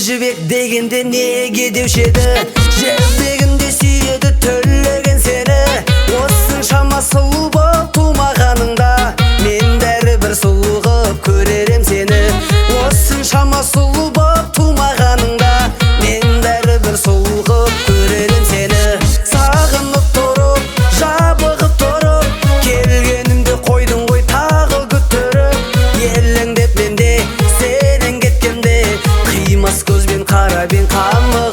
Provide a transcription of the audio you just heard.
жібек дегенде неге деуші еді, жібегімде сүйеді төлеген сені. Осыншама сұлу боп тумағаныңда мен бәрібір сұлу қып көререм сені. Осыншама сұлу боп тумағаныңда мен бәрібір сұлу қып көререм сені. Сағынып тұрып, жабығып тұрып, келгенімде қойдың ғой тағы күттіріп. Елеңдеп менде сенен кеткенде, қимас көзбен қарап ең қамығып.